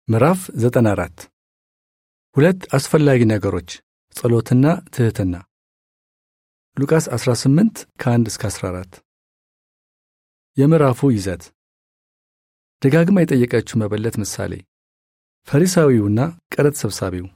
ምዕራፍ 94 ሁለት አስፈላጊ ነገሮች ጸሎትና ትህትና። ሉቃስ 18 ከ1 እስከ 14። የምዕራፉ ይዘት ደጋግማ የጠየቀችው መበለት ምሳሌ፣ ፈሪሳዊውና ቀረጥ ሰብሳቢው።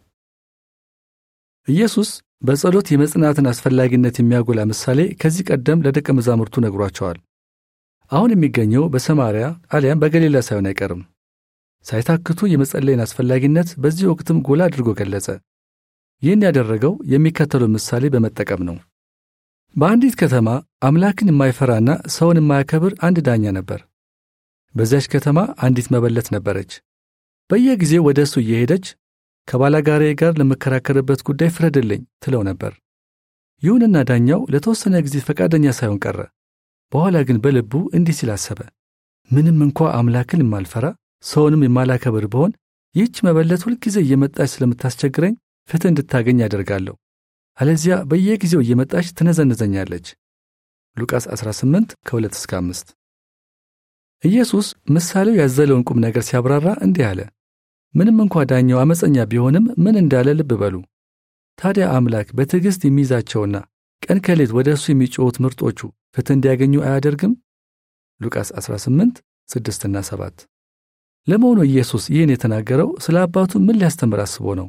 ኢየሱስ በጸሎት የመጽናትን አስፈላጊነት የሚያጎላ ምሳሌ ከዚህ ቀደም ለደቀ መዛሙርቱ ነግሯቸዋል። አሁን የሚገኘው በሰማርያ አሊያም በገሊላ ሳይሆን አይቀርም። ሳይታክቱ የመጸለይን አስፈላጊነት በዚህ ወቅትም ጎላ አድርጎ ገለጸ። ይህን ያደረገው የሚከተለው ምሳሌ በመጠቀም ነው። በአንዲት ከተማ አምላክን የማይፈራና ሰውን የማያከብር አንድ ዳኛ ነበር። በዚያች ከተማ አንዲት መበለት ነበረች። በየጊዜው ወደ እሱ እየሄደች ከባላጋራዬ ጋር ለመከራከርበት ጉዳይ ፍረድልኝ ትለው ነበር። ይሁንና ዳኛው ለተወሰነ ጊዜ ፈቃደኛ ሳይሆን ቀረ። በኋላ ግን በልቡ እንዲህ ሲል አሰበ፣ ምንም እንኳ አምላክን የማልፈራ ሰውንም የማላከብር ብሆን ይህች መበለት ሁልጊዜ እየመጣች ስለምታስቸግረኝ ፍትህ እንድታገኝ ያደርጋለሁ። አለዚያ በየጊዜው እየመጣች ትነዘንዘኛለች። ሉቃስ 18 ከ2 እስከ 5። ኢየሱስ ምሳሌው ያዘለውን ቁም ነገር ሲያብራራ እንዲህ አለ። ምንም እንኳ ዳኛው አመፀኛ ቢሆንም ምን እንዳለ ልብ በሉ። ታዲያ አምላክ በትዕግሥት የሚይዛቸውና ቀን ከሌት ወደ እሱ የሚጮኹት ምርጦቹ ፍትህ እንዲያገኙ አያደርግም? ሉቃስ 18 6 እና 7። ለመሆኑ ኢየሱስ ይህን የተናገረው ስለ አባቱ ምን ሊያስተምር አስቦ ነው?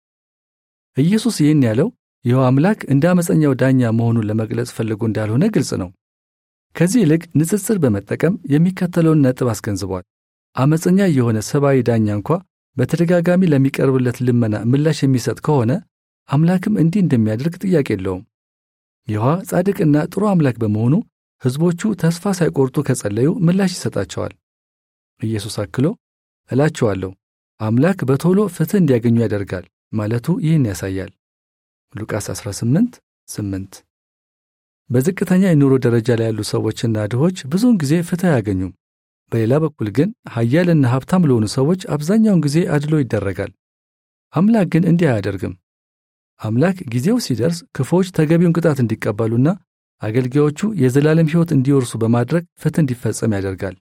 ኢየሱስ ይህን ያለው ይኸው አምላክ እንደ አመፀኛው ዳኛ መሆኑን ለመግለጽ ፈልጎ እንዳልሆነ ግልጽ ነው። ከዚህ ይልቅ ንጽጽር በመጠቀም የሚከተለውን ነጥብ አስገንዝቧል። አመፀኛ የሆነ ሰብአዊ ዳኛ እንኳ በተደጋጋሚ ለሚቀርብለት ልመና ምላሽ የሚሰጥ ከሆነ አምላክም እንዲህ እንደሚያደርግ ጥያቄ የለውም። ይኸው ጻድቅና ጥሩ አምላክ በመሆኑ ሕዝቦቹ ተስፋ ሳይቆርጡ ከጸለዩ ምላሽ ይሰጣቸዋል። ኢየሱስ አክሎ እላችኋለሁ አምላክ በቶሎ ፍትህ እንዲያገኙ ያደርጋል ማለቱ ይህን ያሳያል። ሉቃስ 18 8። በዝቅተኛ የኑሮ ደረጃ ላይ ያሉ ሰዎችና ድሆች ብዙውን ጊዜ ፍትህ አያገኙም። በሌላ በኩል ግን ኃያልና ሀብታም ለሆኑ ሰዎች አብዛኛውን ጊዜ አድሎ ይደረጋል። አምላክ ግን እንዲህ አያደርግም። አምላክ ጊዜው ሲደርስ ክፉዎች ተገቢውን ቅጣት እንዲቀበሉና አገልጋዮቹ የዘላለም ሕይወት እንዲወርሱ በማድረግ ፍትህ እንዲፈጸም ያደርጋል።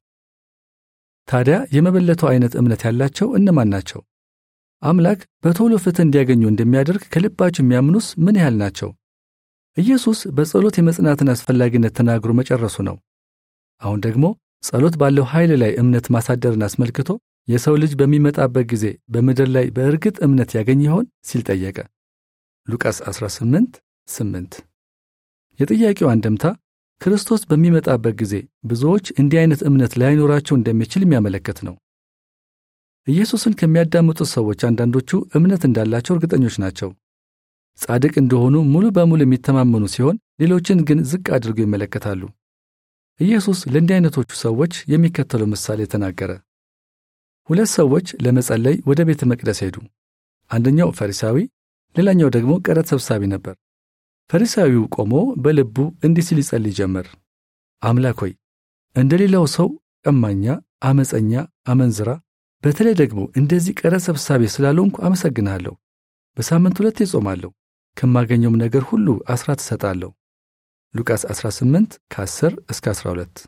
ታዲያ የመበለቱ አይነት እምነት ያላቸው እነማን ናቸው? አምላክ በቶሎ ፍትህ እንዲያገኙ እንደሚያደርግ ከልባቸው የሚያምኑስ ምን ያህል ናቸው? ኢየሱስ በጸሎት የመጽናትን አስፈላጊነት ተናግሮ መጨረሱ ነው። አሁን ደግሞ ጸሎት ባለው ኃይል ላይ እምነት ማሳደርን አስመልክቶ የሰው ልጅ በሚመጣበት ጊዜ በምድር ላይ በእርግጥ እምነት ያገኝ ይሆን ሲል ጠየቀ። ሉቃስ 18 8። የጥያቄው አንድምታ ክርስቶስ በሚመጣበት ጊዜ ብዙዎች እንዲህ አይነት እምነት ላይኖራቸው እንደሚችል የሚያመለክት ነው። ኢየሱስን ከሚያዳምጡት ሰዎች አንዳንዶቹ እምነት እንዳላቸው እርግጠኞች ናቸው። ጻድቅ እንደሆኑ ሙሉ በሙሉ የሚተማመኑ ሲሆን፣ ሌሎችን ግን ዝቅ አድርገው ይመለከታሉ። ኢየሱስ ለእንዲህ አይነቶቹ ሰዎች የሚከተለው ምሳሌ ተናገረ። ሁለት ሰዎች ለመጸለይ ወደ ቤተ መቅደስ ሄዱ። አንደኛው ፈሪሳዊ፣ ሌላኛው ደግሞ ቀረጥ ሰብሳቢ ነበር። ፈሪሳዊው ቆሞ በልቡ እንዲህ ሲል ይጸልይ ጀመር። አምላክ ሆይ እንደ ሌላው ሰው ቀማኛ፣ አመፀኛ፣ አመንዝራ፣ በተለይ ደግሞ እንደዚህ ቀረጥ ሰብሳቢ ስላልሆንኩ አመሰግንሃለሁ። በሳምንት 2 እጾማለሁ፣ ከማገኘውም ነገር ሁሉ አስራት እሰጣለሁ። ሉቃስ 18 ከ10 እስከ 12።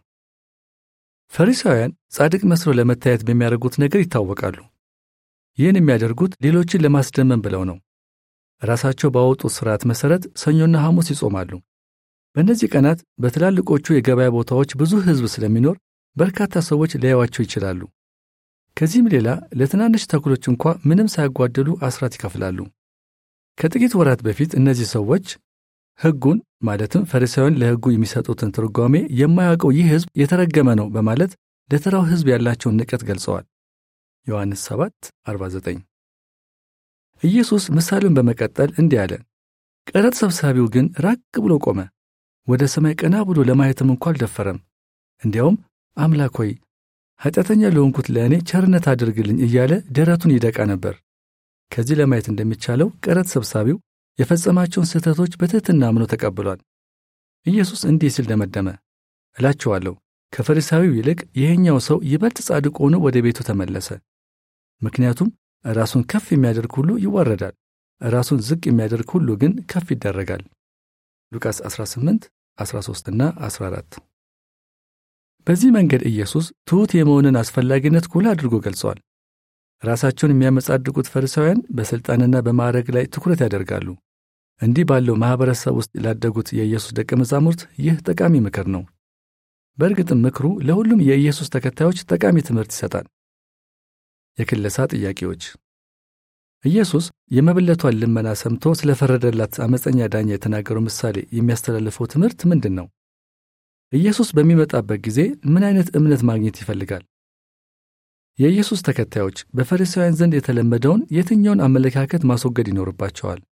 ፈሪሳውያን ጻድቅ መስለው ለመታየት በሚያደርጉት ነገር ይታወቃሉ። ይህን የሚያደርጉት ሌሎችን ለማስደመም ብለው ነው። ራሳቸው ባወጡት ሥርዓት መሠረት ሰኞና ሐሙስ ይጾማሉ። በእነዚህ ቀናት በትላልቆቹ የገበያ ቦታዎች ብዙ ሕዝብ ስለሚኖር በርካታ ሰዎች ሊያዩዋቸው ይችላሉ። ከዚህም ሌላ ለትናንሽ ተኩሎች እንኳ ምንም ሳያጓደሉ አስራት ይከፍላሉ። ከጥቂት ወራት በፊት እነዚህ ሰዎች ሕጉን ማለትም ፈሪሳውያን ለሕጉ የሚሰጡትን ትርጓሜ የማያውቀው ይህ ሕዝብ የተረገመ ነው በማለት ለተራው ሕዝብ ያላቸውን ንቀት ገልጸዋል። ዮሐንስ 7:49። ኢየሱስ ምሳሌውን በመቀጠል እንዲህ አለ። ቀረጥ ሰብሳቢው ግን ራቅ ብሎ ቆመ። ወደ ሰማይ ቀና ብሎ ለማየትም እንኳ አልደፈረም። እንዲያውም አምላክ ሆይ ኃጢአተኛ ለሆንኩት ለእኔ ቸርነት አድርግልኝ እያለ ደረቱን ይደቃ ነበር። ከዚህ ለማየት እንደሚቻለው ቀረጥ ሰብሳቢው የፈጸማቸውን ስህተቶች በትሕትና አምኖ ተቀብሏል። ኢየሱስ እንዲህ ሲል ደመደመ፣ እላችኋለሁ ከፈሪሳዊው ይልቅ ይሄኛው ሰው ይበልጥ ጻድቅ ሆኖ ወደ ቤቱ ተመለሰ። ምክንያቱም ራሱን ከፍ የሚያደርግ ሁሉ ይዋረዳል፣ ራሱን ዝቅ የሚያደርግ ሁሉ ግን ከፍ ይደረጋል። ሉቃስ 18 13 እና 14። በዚህ መንገድ ኢየሱስ ትሑት የመሆንን አስፈላጊነት ጎላ አድርጎ ገልጿል። ራሳቸውን የሚያመጻድቁት ፈሪሳውያን በሥልጣንና በማዕረግ ላይ ትኩረት ያደርጋሉ። እንዲህ ባለው ማኅበረሰብ ውስጥ ላደጉት የኢየሱስ ደቀ መዛሙርት ይህ ጠቃሚ ምክር ነው። በእርግጥም ምክሩ ለሁሉም የኢየሱስ ተከታዮች ጠቃሚ ትምህርት ይሰጣል። የክለሳ ጥያቄዎች። ኢየሱስ የመበለቷን ልመና ሰምቶ ስለፈረደላት ዓመፀኛ ዳኛ የተናገረው ምሳሌ የሚያስተላልፈው ትምህርት ምንድን ነው? ኢየሱስ በሚመጣበት ጊዜ ምን አይነት እምነት ማግኘት ይፈልጋል? የኢየሱስ ተከታዮች በፈሪሳውያን ዘንድ የተለመደውን የትኛውን አመለካከት ማስወገድ ይኖርባቸዋል?